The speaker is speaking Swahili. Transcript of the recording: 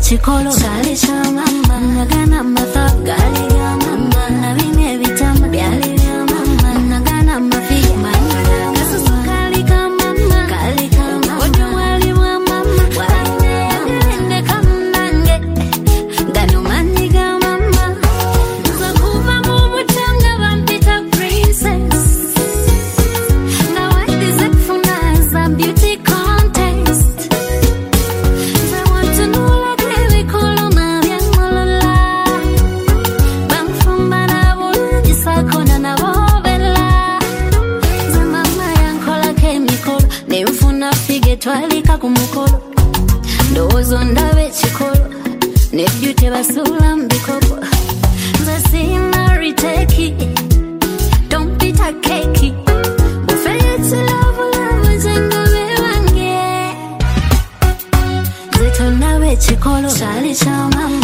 chikolo chali cha mama nagana matha gali ya mama na bine bitama byali ya mama nagana mafiga mama kasusu kali kama mama kali kama ojo wali wa mama wane kamnange gano maniga mama zakuva mu butanga bampita princess now I deserve for nice and beauty contest I want to know like really cool on my yamala bang from bana jisakona na bobela zamama yankola chemical nemfuna fige twalika kumukolo ndozo ndabe chikolo nebyute basula mbikopo zasina retake don't be a cakey bufete love zengabe wange zito ndabe chikolo chali cha mama